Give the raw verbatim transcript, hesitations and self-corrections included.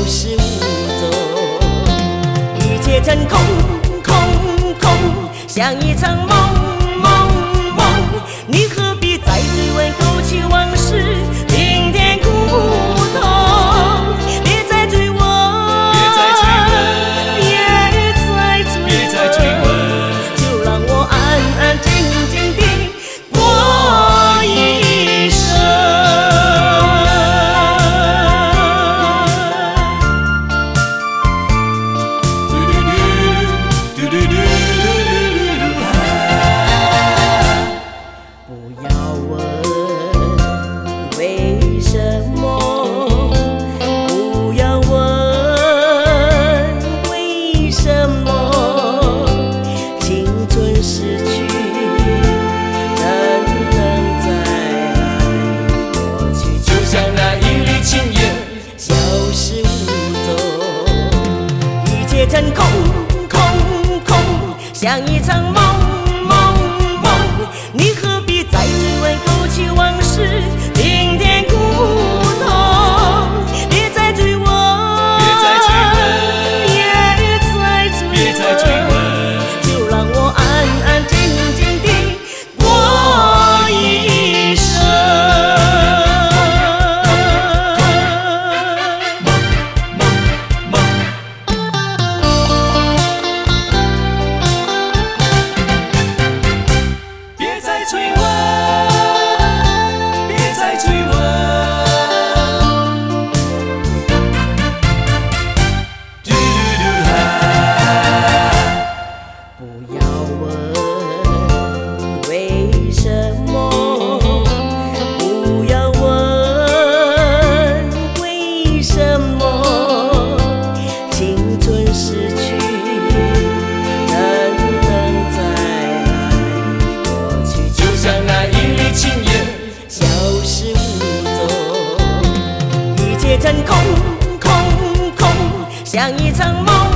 失无踪，一切成空空空，像一场梦梦梦。你何必再追问勾起往事，冰天苦痛？别再追问，别再追问，别再追问，就让我安安静静地过一生。不要问为什么，不要问为什么，青春逝去能不能再来？过去就像那一缕青烟，消失无踪，一切成空空空，像一场梦梦梦。你何必再追问勾起往事，冰天苦痛？别再追问，别再追问，别再追问，就让我安安静静地过一生。别再追问，别再追问，嘟嘟嘟哈！不要问为什么，不要问为什么，青春逝去能不能再来？过去就像那一缕青烟，消失无踪，一切成空空空，像一场梦。